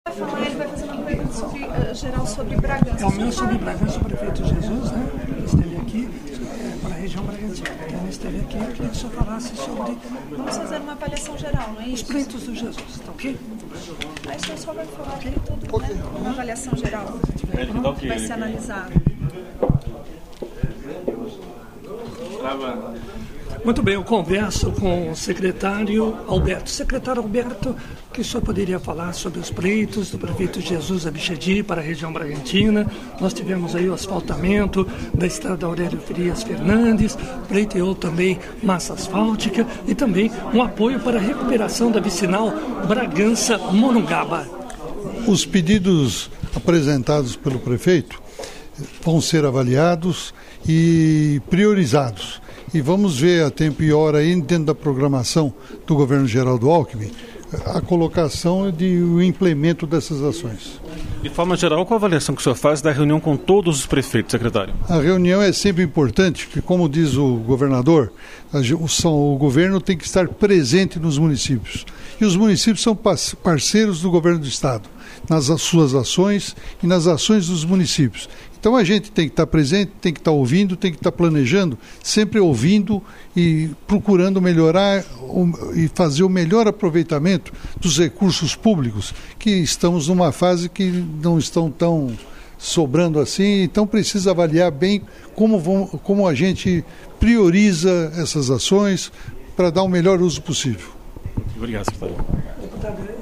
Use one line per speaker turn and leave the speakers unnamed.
Ele vai fazer uma pergunta geral sobre Bragança.
É o meu sobre Bragança, o prefeito Jesus, né? Ele esteve aqui para a região Bragantina. Ele esteve aqui, eu queria que o senhor falasse sobre...
Vamos fazer uma avaliação geral, não é isso?
Os pleitos do Jesus, tá ok?
Aí o senhor só vai falar aqui tudo, né? Uma avaliação geral que vai ser analisada.
Muito bem, eu converso com o secretário Alberto. Secretário Alberto, o que o senhor poderia falar sobre os pleitos do prefeito Jesus Abichedi para a região Bragantina? Nós tivemos aí o asfaltamento da estrada Aurélio Frias Fernandes, pleiteou também massa asfáltica e também um apoio para a recuperação da vicinal Bragança-Morungaba.
Os pedidos apresentados pelo prefeito vão ser avaliados e priorizados. E vamos ver a tempo e hora aí, dentro da programação do governo Geraldo Alckmin, a colocação e o implemento dessas ações.
De forma geral, qual a avaliação que o senhor faz da reunião com todos os prefeitos, secretário?
A reunião é sempre importante, porque, como diz o governador, o governo tem que estar presente nos municípios. E os municípios são parceiros do governo do Estado, nas suas ações e nas ações dos municípios. Então a gente tem que estar presente, tem que estar ouvindo, tem que estar planejando, sempre ouvindo e procurando melhorar e fazer o melhor aproveitamento dos recursos públicos, que estamos numa fase que não estão tão sobrando assim, então precisa avaliar bem como a gente prioriza essas ações para dar o melhor uso possível.
Obrigado, secretário.
Deputado,